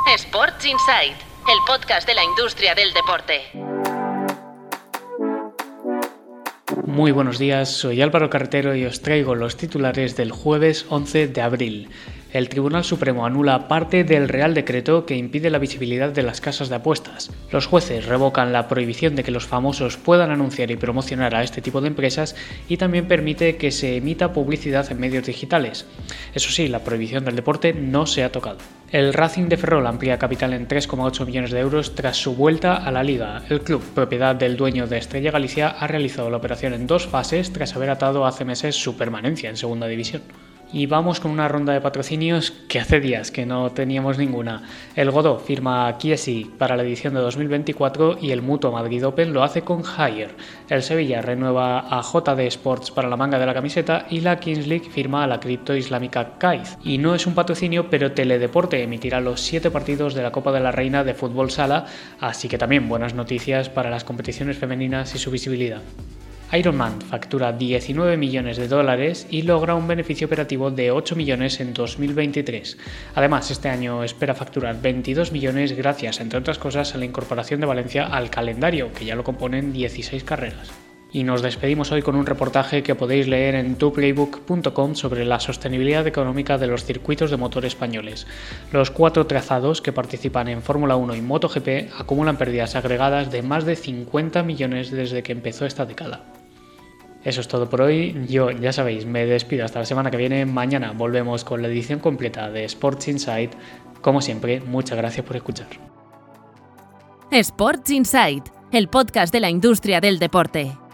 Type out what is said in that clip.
Sports Insight, el podcast de la industria del deporte. Muy buenos días, soy Álvaro Carretero y os traigo los titulares del jueves 11 de abril. El Tribunal Supremo anula parte del Real Decreto que impide la visibilidad de las casas de apuestas. Los jueces revocan la prohibición de que los famosos puedan anunciar y promocionar a este tipo de empresas y también permite que se emita publicidad en medios digitales. Eso sí, la prohibición del deporte no se ha tocado. El Racing de Ferrol amplía capital en 3,8 millones de euros tras su vuelta a la Liga. El club, propiedad del dueño de Estrella Galicia, ha realizado la operación en 2 fases tras haber atado hace meses su permanencia en Segunda División. Y vamos con una ronda de patrocinios que hace días que no teníamos ninguna. El Godó firma a Chiesi para la edición de 2024 y el Mutua Madrid Open lo hace con Haier. El Sevilla renueva a JD Sports para la manga de la camiseta y la Kings League firma a la cripto islámica Kaiz. Y no es un patrocinio, pero Teledeporte emitirá los 7 partidos de la Copa de la Reina de Fútbol Sala, así que también buenas noticias para las competiciones femeninas y su visibilidad. Ironman factura $19 millones y logra un beneficio operativo de 8 millones en 2023. Además, este año espera facturar 22 millones gracias, entre otras cosas, a la incorporación de Valencia al calendario, que ya lo componen 16 carreras. Y nos despedimos hoy con un reportaje que podéis leer en tuplaybook.com sobre la sostenibilidad económica de los circuitos de motor españoles. Los 4 trazados que participan en Fórmula 1 y MotoGP acumulan pérdidas agregadas de más de 50 millones desde que empezó esta década. Eso es todo por hoy. Yo, ya sabéis, me despido hasta la semana que viene. Mañana volvemos con la edición completa de Sports Insight. Como siempre, muchas gracias por escuchar. Sports Insight, el podcast de la industria del deporte.